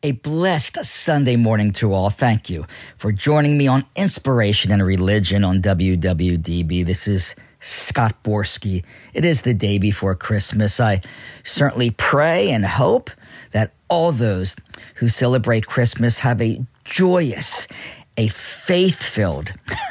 A blessed Sunday morning to all. Thank you for joining me on Inspiration and Religion on WWDB. This is Scott Borski. It is the day before Christmas. I certainly pray and hope that all those who celebrate Christmas have a joyous, a faith-filled,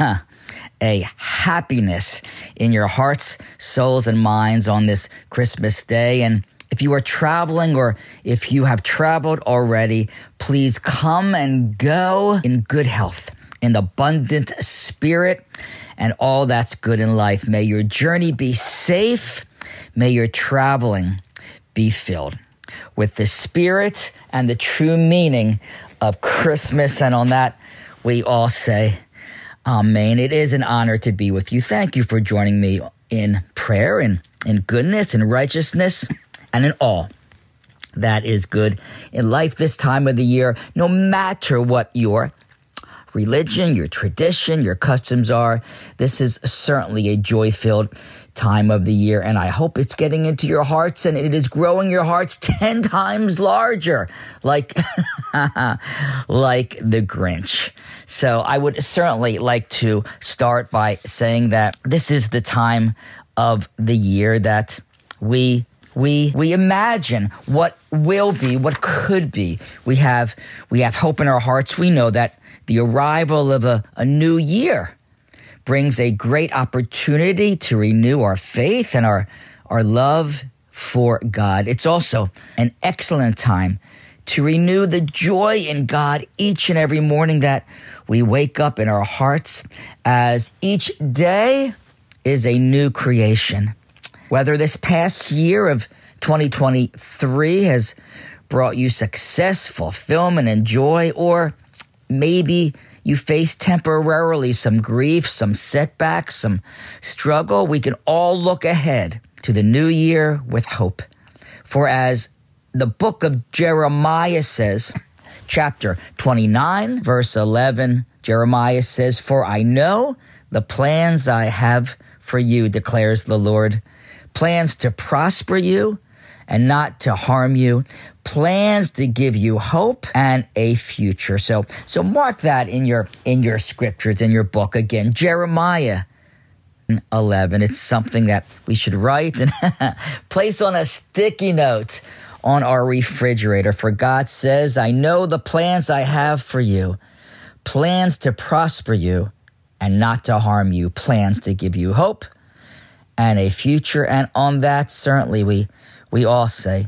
a happiness in your hearts, souls, and minds on this Christmas day. And if you are traveling or if you have traveled already, please come and go in good health, in abundant spirit, and all that's good in life. May your journey be safe. May your traveling be filled with the spirit and the true meaning of Christmas. And on that, we all say, Amen. It is an honor to be with you. Thank you for joining me in prayer and in goodness and righteousness, and in all that is good in life this time of the year, no matter what your religion, your tradition, your customs are. This is certainly a joy-filled time of the year, and I hope it's getting into your hearts and it is growing your hearts 10 times larger, like like the Grinch. So I would certainly like to start by saying that this is the time of the year that we imagine what will be, what could be. We have hope in our hearts. We know that the arrival of a new year brings a great opportunity to renew our faith and our love for God. It's also an excellent time to renew the joy in God each and every morning that we wake up in our hearts, as each day is a new creation. Whether this past year of 2023 has brought you success, fulfillment, and joy, or maybe you face temporarily some grief, some setbacks, some struggle, we can all look ahead to the new year with hope. For as the book of Jeremiah says, chapter 29, verse 11, Jeremiah says, "For I know the plans I have for you, declares the Lord, plans to prosper you and not to harm you, plans to give you hope and a future." So mark that in your scriptures, in your book. Again, Jeremiah 11. It's something that we should write and place on a sticky note on our refrigerator. For God says, "I know the plans I have for you, plans to prosper you and not to harm you, plans to give you hope and a future." And on that, certainly we all say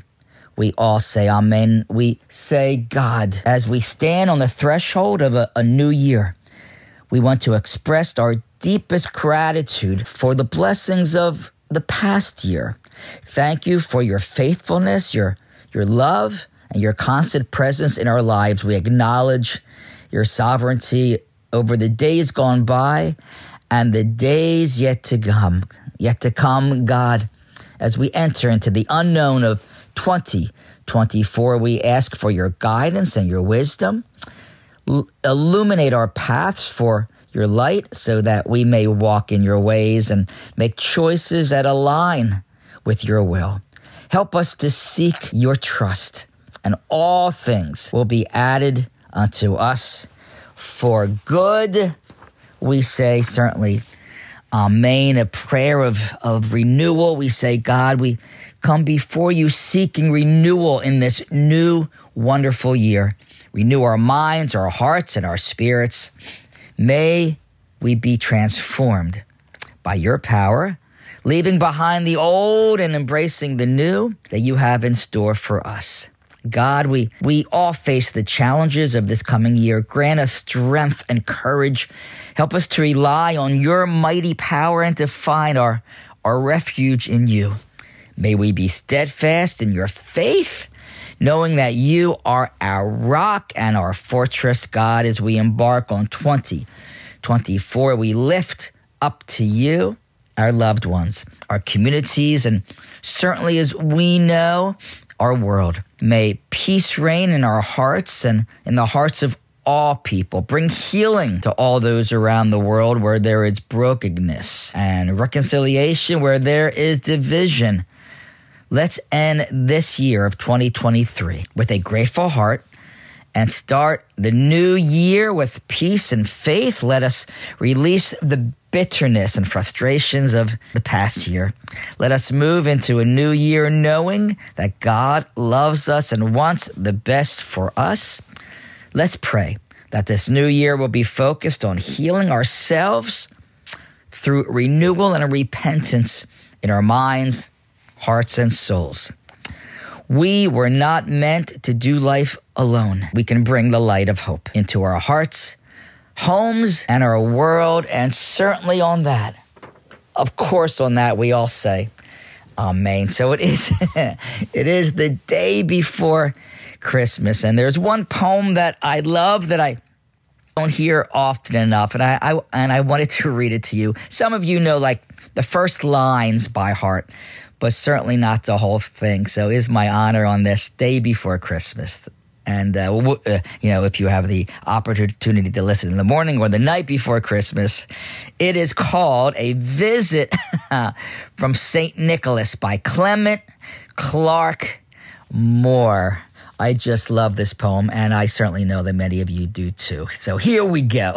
amen. We say, God, as we stand on the threshold of a new year, we want to express our deepest gratitude for the blessings of the past year. Thank you for your faithfulness, your love, and your constant presence in our lives. We acknowledge your sovereignty over the days gone by and the days yet to come, God. As we enter into the unknown of 2024, we ask for your guidance and your wisdom. Illuminate our paths for your light so that we may walk in your ways and make choices that align with your will. Help us to seek your trust, and all things will be added unto us for good. We say, certainly, amen. A prayer of renewal. We say, God, we come before you seeking renewal in this new, wonderful year. Renew our minds, our hearts, and our spirits. May we be transformed by your power, leaving behind the old and embracing the new that you have in store for us. God, we all face the challenges of this coming year. Grant us strength and courage. Help us to rely on your mighty power and to find our refuge in you. May we be steadfast in your faith, knowing that you are our rock and our fortress. God, as we embark on 2024, we lift up to you our loved ones, our communities, and certainly, as we know, our world. May peace reign in our hearts and in the hearts of all people. Bring healing to all those around the world where there is brokenness, and reconciliation where there is division. Let's end this year of 2023 with a grateful heart and start the new year with peace and faith. Let us release the bitterness and frustrations of the past year. Let us move into a new year knowing that God loves us and wants the best for us. Let's pray that this new year will be focused on healing ourselves through renewal and repentance in our minds, hearts, and souls. We were not meant to do life alone. We can bring the light of hope into our hearts, homes, and our world, and certainly on that, of course, on that, we all say amen. So it is the day before Christmas, and there's one poem that I love that I don't hear often enough, and I wanted to read it to you. Some of you know like the first lines by heart, but certainly not the whole thing. So it is my honor on this day before Christmas. And, if you have the opportunity to listen in the morning or the night before Christmas, it is called A Visit from St. Nicholas by Clement Clarke Moore. I just love this poem, and I certainly know that many of you do too. So here we go.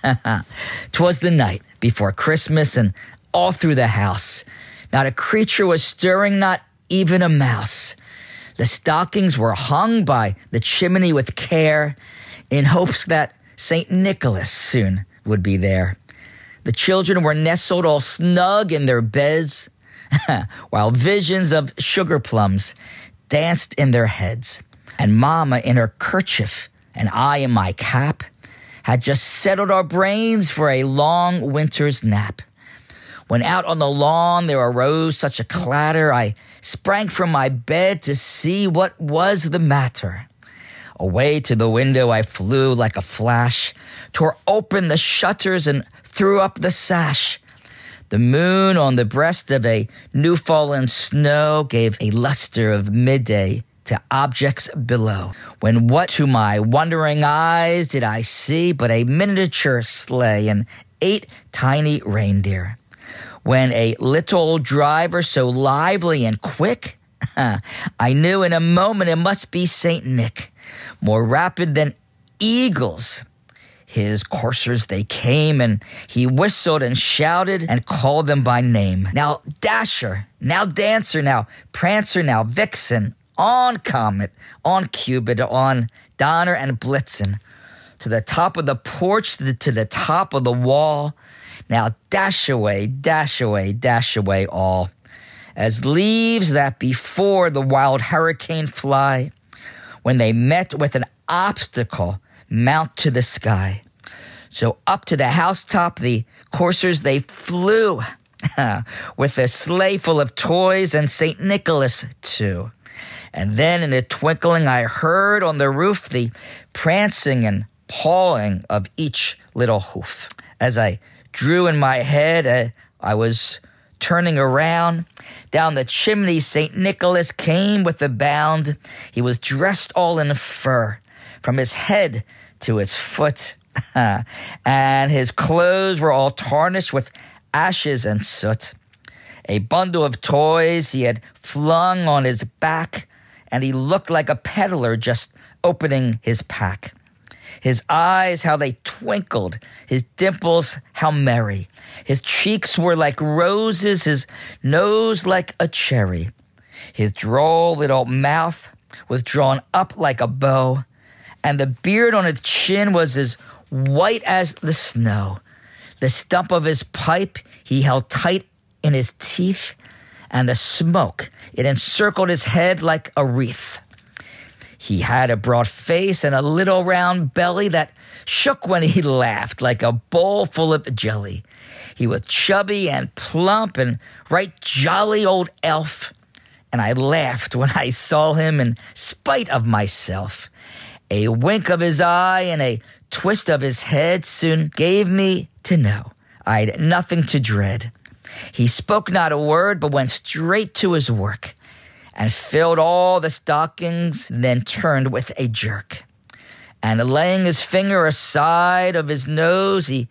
'Twas the night before Christmas, and all through the house, not a creature was stirring, not even a mouse. The stockings were hung by the chimney with care in hopes that St. Nicholas soon would be there. The children were nestled all snug in their beds, while visions of sugar plums danced in their heads. And Mama in her kerchief and I in my cap had just settled our brains for a long winter's nap. When out on the lawn there arose such a clatter, I sprang from my bed to see what was the matter. Away to the window I flew like a flash, tore open the shutters and threw up the sash. The moon on the breast of a new-fallen snow gave a luster of midday to objects below. When what to my wondering eyes did I see but a miniature sleigh and 8 tiny reindeer. When a little driver so lively and quick, I knew in a moment it must be St. Nick. More rapid than eagles, his coursers they came, and he whistled and shouted and called them by name. Now Dasher, now Dancer, now Prancer, now Vixen, on Comet, on Cupid, on Donner and Blitzen, to the top of the porch, to the top of the wall. Now dash away, dash away, dash away all. As leaves that before the wild hurricane fly, when they met with an obstacle, mount to the sky. So up to the housetop the coursers they flew, with a sleigh full of toys and St. Nicholas too. And then in a twinkling I heard on the roof the prancing and pawing of each little hoof. As I drew in my head, I was turning around. Down the chimney St. Nicholas came with a bound. He was dressed all in fur, from his head to his foot, and his clothes were all tarnished with ashes and soot. A bundle of toys he had flung on his back, and he looked like a peddler just opening his pack. His eyes, how they twinkled, his dimples, how merry. His cheeks were like roses, his nose like a cherry. His droll little mouth was drawn up like a bow, and the beard on his chin was as white as the snow. The stump of his pipe he held tight in his teeth, and the smoke, it encircled his head like a wreath. He had a broad face and a little round belly that shook when he laughed like a bowl full of jelly. He was chubby and plump and right jolly old elf, and I laughed when I saw him in spite of myself. A wink of his eye and a twist of his head soon gave me to know I'd nothing to dread. He spoke not a word, but went straight to his work, and filled all the stockings, then turned with a jerk. And laying his finger aside of his nose, he,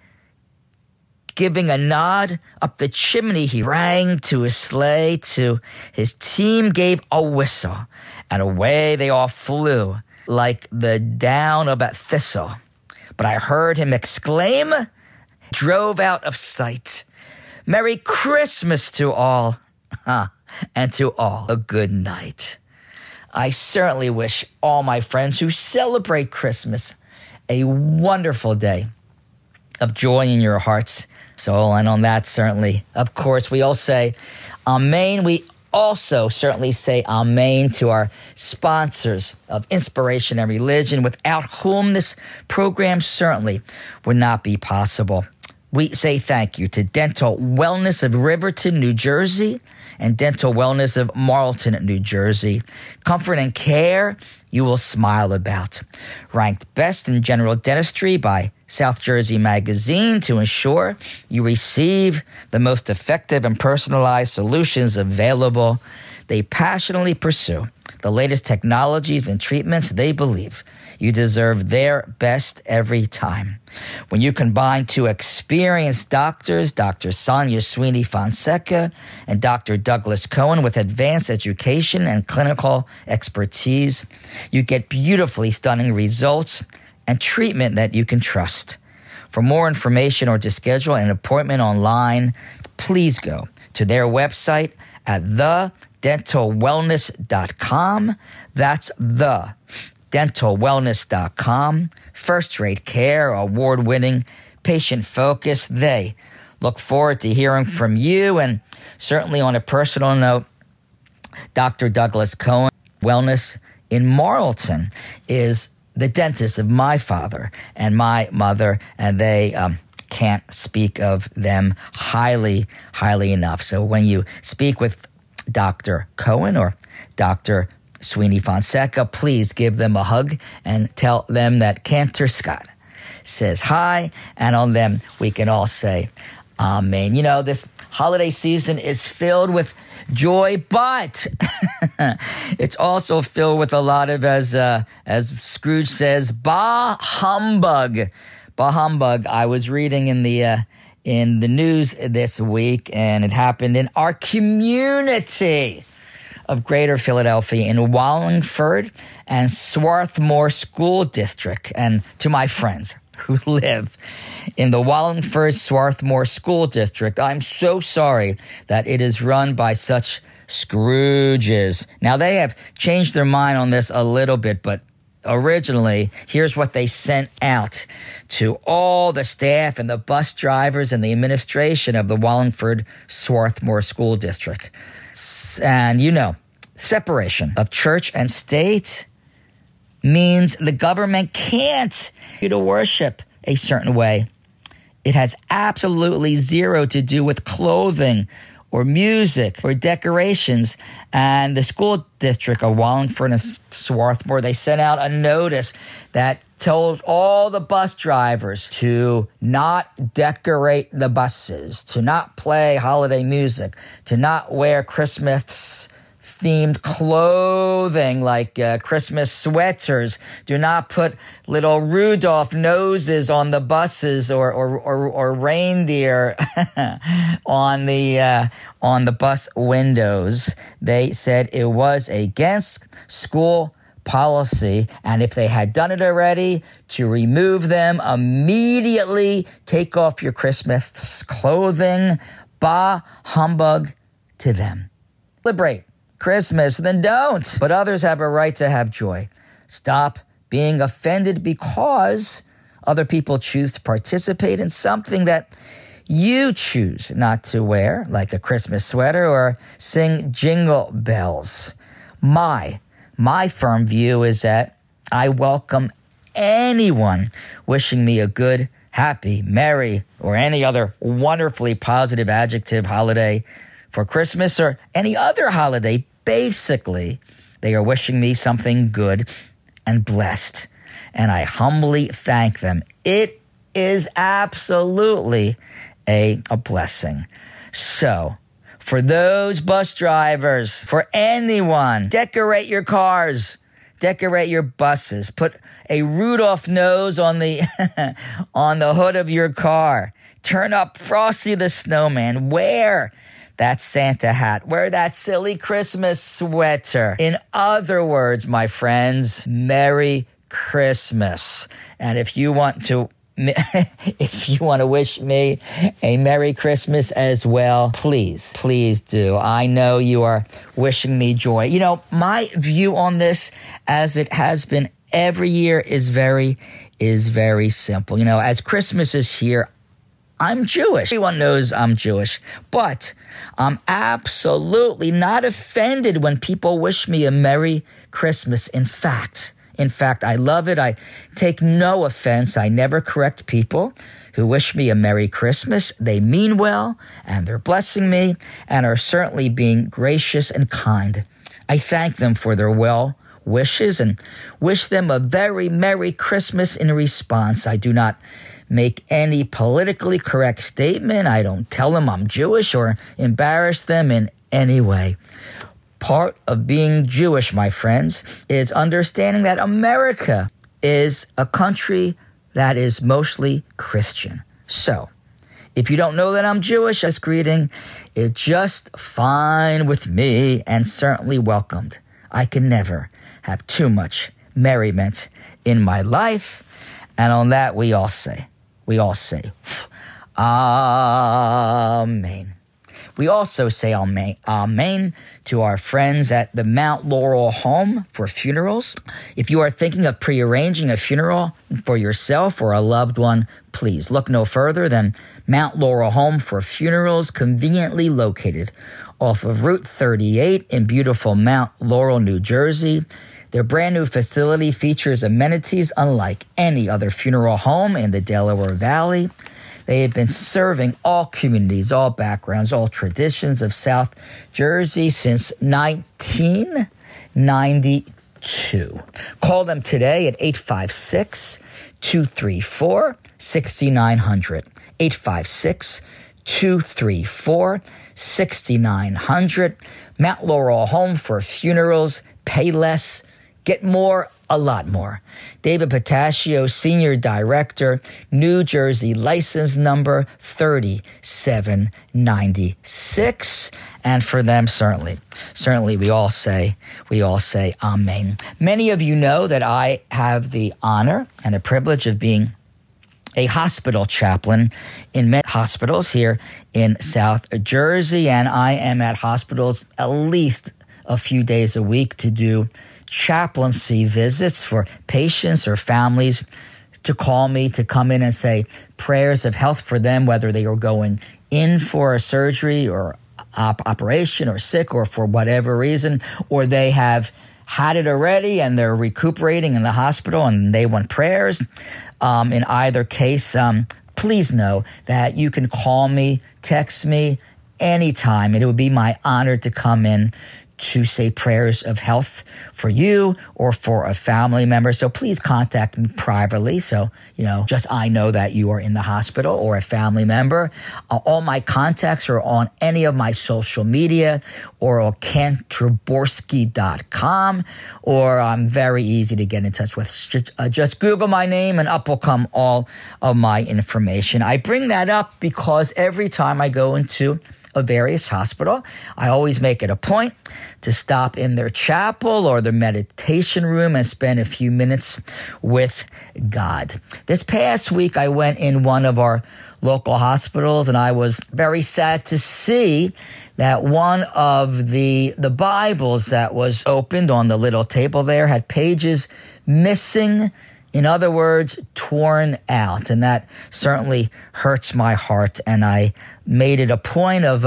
giving a nod, up the chimney he rang to his sleigh, to his team gave a whistle, and away they all flew, like the down of a thistle. But I heard him exclaim, drove out of sight. Merry Christmas to all, and to all a good night. I certainly wish all my friends who celebrate Christmas a wonderful day of joy in your hearts, soul, and on that, certainly, of course, we all say Amen. We also certainly say Amen to our sponsors of Inspiration and Religion, without whom this program certainly would not be possible. We say thank you to Dental Wellness of Riverton, New Jersey, and Dental Wellness of Marlton, New Jersey. Comfort and care you will smile about. Ranked best in general dentistry by South Jersey Magazine to ensure you receive the most effective and personalized solutions available. They passionately pursue the latest technologies and treatments. They believe you deserve their best every time. When you combine two experienced doctors, Dr. Sonia Sweeney Fonseca and Dr. Douglas Cohen, with advanced education and clinical expertise, you get beautifully stunning results and treatment that you can trust. For more information or to schedule an appointment online, please go to their website at thedentalwellness.com. That's thedentalwellness.com. First-rate care, award-winning, patient-focused. They look forward to hearing from you. And certainly on a personal note, Dr. Douglas Cohen, Wellness in Marlton, is the dentist of my father and my mother, and they can't speak of them highly enough. So when you speak with Dr. Cohen or Dr. Sweeney Fonseca, please give them a hug and tell them that Cantor Scott says hi, and on them we can all say Amen. You know, this holiday season is filled with joy, but it's also filled with a lot of, as Scrooge says, bah humbug. Bah humbug. I was reading in the news this week, and it happened in our community of Greater Philadelphia in Wallingford and Swarthmore School District. And to my friends who live in the Wallingford Swarthmore School District, I'm so sorry that it is run by such Scrooges. Now, they have changed their mind on this a little bit, but originally, here's what they sent out to all the staff and the bus drivers and the administration of the Wallingford Swarthmore School District. And you know, separation of church and state means the government can't you to worship a certain way. It has absolutely zero to do with clothing or music or decorations. And the school district of Wallingford and Swarthmore, they sent out a notice that told all the bus drivers to not decorate the buses, to not play holiday music, to not wear Christmas-themed clothing like Christmas sweaters. Do not put little Rudolph noses on the buses or reindeer on the bus windows. They said it was against school policy, and if they had done it already, to remove them immediately. Take off your Christmas clothing. Bah humbug to them. Celebrate Christmas, then don't. But others have a right to have joy. Stop being offended because other people choose to participate in something that you choose not to wear, like a Christmas sweater or sing jingle bells. My firm view is that I welcome anyone wishing me a good, happy, merry, or any other wonderfully positive adjective holiday for Christmas or any other holiday. Basically, they are wishing me something good and blessed, and I humbly thank them. It is absolutely a blessing. So, for those bus drivers, for anyone, decorate your cars, decorate your buses, put a Rudolph nose on the on the hood of your car, turn up Frosty the Snowman, wear that Santa hat. Wear that silly Christmas sweater. In other words, my friends, Merry Christmas. And if you want to wish me a Merry Christmas as well, please do. I know you are wishing me joy. You know, my view on this, as it has been every year, is very simple. You know, as Christmas is here, I'm Jewish. Everyone knows I'm Jewish, but I'm absolutely not offended when people wish me a Merry Christmas. In fact, I love it. I take no offense. I never correct people who wish me a Merry Christmas. They mean well, and they're blessing me, and are certainly being gracious and kind. I thank them for their well wishes and wish them a very Merry Christmas in response. I do not make any politically correct statement. I don't tell them I'm Jewish or embarrass them in any way. Part of being Jewish, my friends, is understanding that America is a country that is mostly Christian. So, if you don't know that I'm Jewish, as greeting, it's just fine with me and certainly welcomed. I can never have too much merriment in my life. And on that, we all say, Amen. We also say amen to our friends at the Mount Laurel Home for Funerals. If you are thinking of prearranging a funeral for yourself or a loved one, please look no further than Mount Laurel Home for Funerals, conveniently located off of Route 38 in beautiful Mount Laurel, New Jersey. Their brand new facility features amenities unlike any other funeral home in the Delaware Valley. They have been serving all communities, all backgrounds, all traditions of South Jersey since 1992. Call them today at 856-234-6900. 856-234-6900. Mount Laurel Home for Funerals. Pay less, get more, a lot more. David Pataccio, Senior Director, New Jersey, license number 3796. And for them, certainly we all say amen. Many of you know that I have the honor and the privilege of being a hospital chaplain in many hospitals here in South Jersey, and I am at hospitals at least a few days a week to do chaplaincy visits for patients or families to call me to come in and say prayers of health for them, whether they are going in for a surgery or operation or sick or for whatever reason, or they have had it already and they're recuperating in the hospital and they want prayers. In either case, please know that you can call me, text me anytime. It would be my honor to come in to say prayers of health for you or for a family member. So please contact me privately. So, just I know that you are in the hospital or a family member. All my contacts are on any of my social media or on KentTraborski.com, or I'm very easy to get in touch with. Just Google my name and up will come all of my information. I bring that up because every time I go into a various hospital, I always make it a point to stop in their chapel or their meditation room and spend a few minutes with God. This past week, I went in one of our local hospitals, and I was very sad to see that one of the Bibles that was opened on the little table there had pages missing. In other words, torn out. And that certainly hurts my heart. And I made it a point of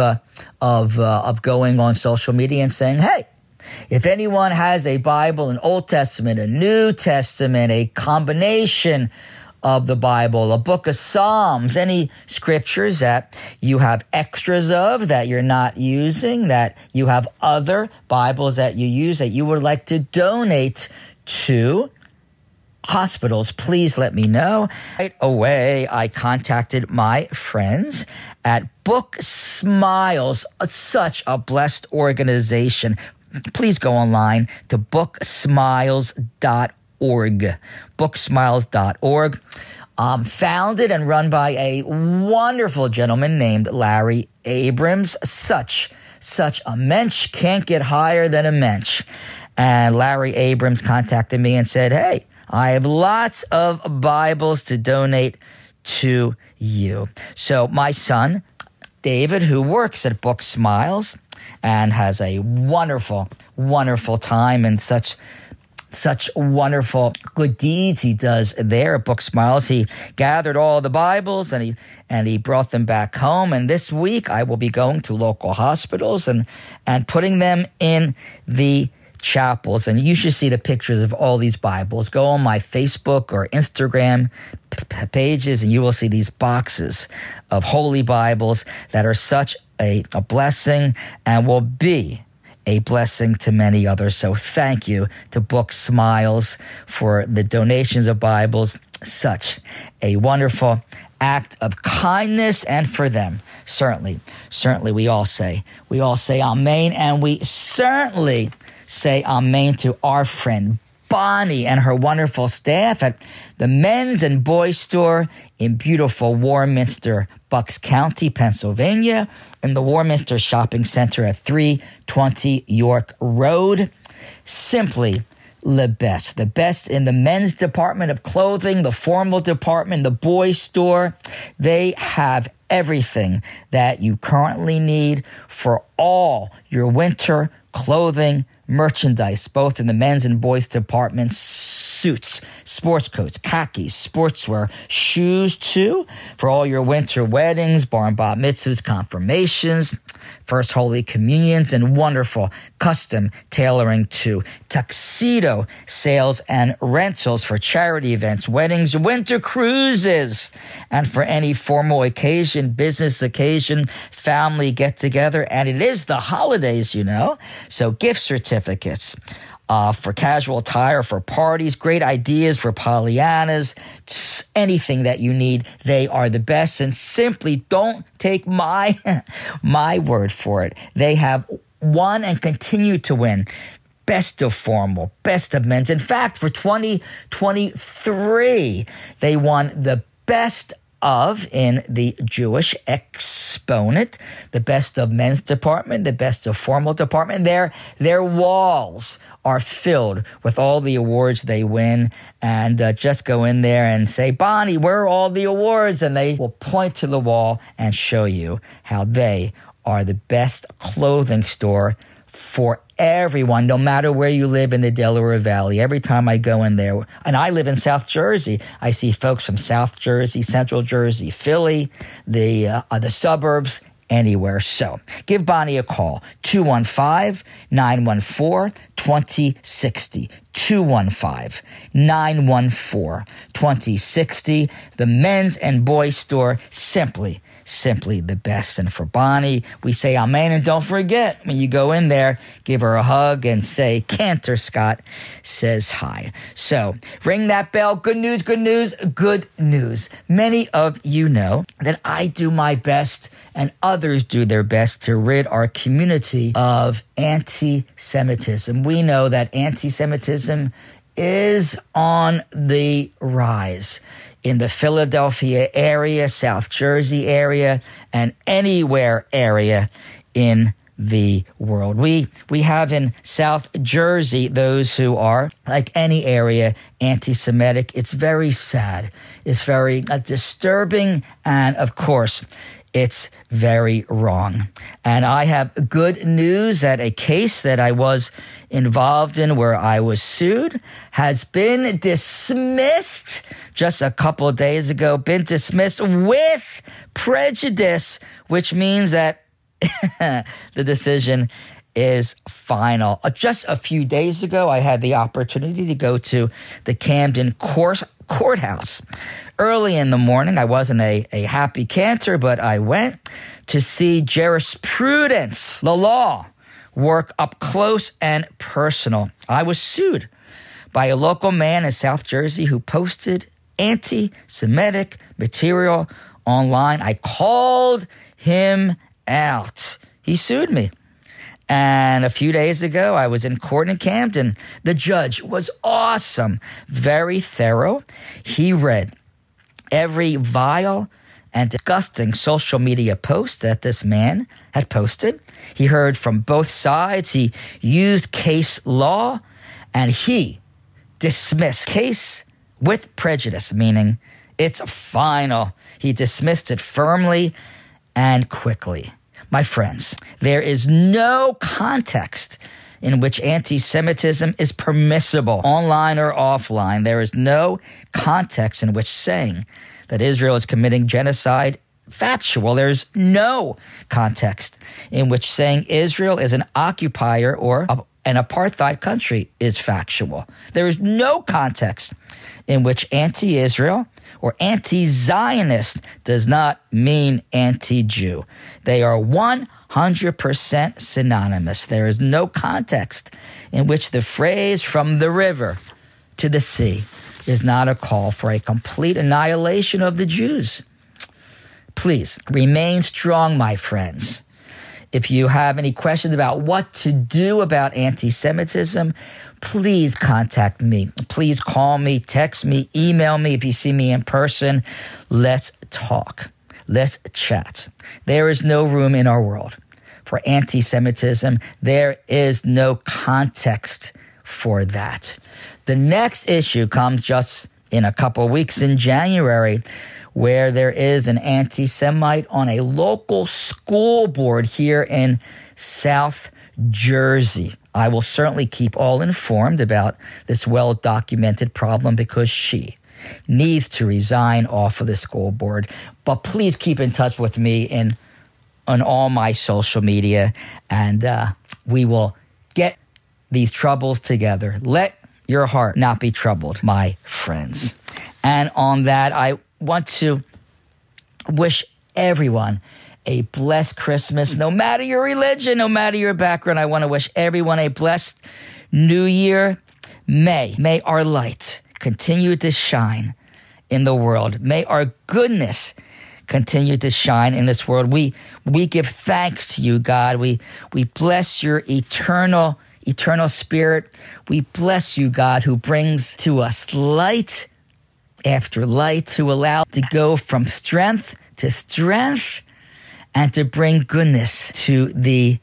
going on social media and saying, hey, if anyone has a Bible, an Old Testament, a New Testament, a combination of the Bible, a book of Psalms, any scriptures that you have extras of that you're not using, that you have other Bibles that you use that you would like to donate to hospitals, please let me know. Right away, I contacted my friends at Book Smiles, such a blessed organization. Please go online to booksmiles.org. booksmiles.org. Founded and run by a wonderful gentleman named Larry Abrams. Such a mensch, can't get higher than a mensch. And Larry Abrams contacted me and said, hey, I have lots of Bibles to donate to you. So my son, David, who works at Book Smiles and has a wonderful, wonderful time and such wonderful good deeds he does there at Book Smiles. He gathered all the Bibles and he brought them back home. And this week I will be going to local hospitals and putting them in the chapels. And you should see the pictures of all these Bibles. Go on my Facebook or Instagram pages and you will see these boxes of holy Bibles that are such a blessing and will be a blessing to many others. So thank you to Book Smiles for the donations of Bibles. Such a wonderful act of kindness, and for them, certainly we all say amen, and we certainly say amen to our friend Bonnie and her wonderful staff at the men's and boys store in beautiful Warminster, Bucks County, Pennsylvania, in the Warminster Shopping Center at 320 York Road. Simply the best in the men's department of clothing, the formal department, the boys store. They have everything that you currently need for all your winter clothing merchandise, both in the men's and boys departments, suits, sports coats, khakis, sportswear, shoes too, for all your winter weddings, bar and bat mitzvahs, confirmations, first holy communions, and wonderful custom tailoring too. Tuxedo sales and rentals for charity events, weddings, winter cruises, and for any formal occasion, business occasion, family get-together. And it is the holidays, you know, so gift certificates for casual attire, for parties, great ideas for Pollyannas, anything that you need. They are the best, and simply don't take my word for it. They have won and continue to win best of formal, best of men's. In fact, for 2023, they won the best of in the Jewish Exponent, the best of men's department, the best of formal department. Their walls are filled with all the awards they win, and just go in there and say, Bonnie, where are all the awards? And they will point to the wall and show you how they are the best clothing store for everyone, no matter where you live in the Delaware Valley. Every time I go in there, and I live in South Jersey, I see folks from South Jersey, Central Jersey, Philly, the suburbs, anywhere. So give Bonnie a call, 215-914-2060, 215-914-2060. The men's and boys store, simply the best. And for Bonnie, we say amen. And don't forget, when you go in there, give her a hug and say, Cantor Scott says hi. So ring that bell. Good news, good news, good news. Many of you know that I do my best and others do their best to rid our community of anti-Semitism. We know that anti-Semitism is on the rise in the Philadelphia area, South Jersey area, and anywhere area in the world. We have in South Jersey those who are, like any area, anti-Semitic. It's very sad. It's very disturbing, and of course, it's very wrong. And I have good news that a case that I was involved in where I was sued has been dismissed just a couple of days ago, been dismissed with prejudice, which means that the decision is final. Just a few days ago, I had the opportunity to go to the Camden Courthouse. Early in the morning, I wasn't a happy cantor, but I went to see jurisprudence, the law, work up close and personal. I was sued by a local man in South Jersey who posted anti-Semitic material online. I called him out. He sued me. And a few days ago, I was in court in Camden. The judge was awesome, very thorough. He read every vile and disgusting social media post that this man had posted. He heard from both sides. He used case law, and he dismissed case with prejudice, meaning it's final. He dismissed it firmly and quickly. My friends, there is no context in which anti-Semitism is permissible, online or offline. There is no context in which saying that Israel is committing genocide factual. There's no context in which saying Israel is an occupier or an apartheid country is factual. There is no context in which anti-Israel or anti-Zionist does not mean anti-Jew. They are 100% synonymous. There is no context in which the phrase from the river to the sea is not a call for a complete annihilation of the Jews. Please remain strong, my friends. If you have any questions about what to do about anti-Semitism, please contact me. Please call me, text me, email me. If you see me in person, let's talk. Let's chat. There is no room in our world for anti-Semitism. There is no context for that. The next issue comes just in a couple of weeks in January, where there is an anti-Semite on a local school board here in South Jersey. I will certainly keep all informed about this well-documented problem because she needs to resign off of the school board. But please keep in touch with me on all my social media, and we will get these troubles together. Let your heart not be troubled, my friends. And on that, I want to wish everyone a blessed Christmas, no matter your religion, no matter your background. I want to wish everyone a blessed New Year. May our light continue to shine in the world. May our goodness continue to shine in this world. We give thanks to you, God. We bless your eternal spirit. We bless you, God, who brings to us light after light, to allow to go from strength to strength and to bring goodness to the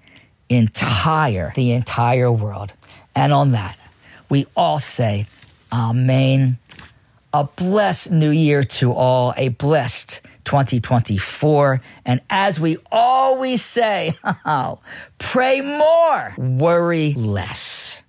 entire world. And on that, we all say, Amen. A blessed new year to all, a blessed 2024. And as we always say, pray more, worry less.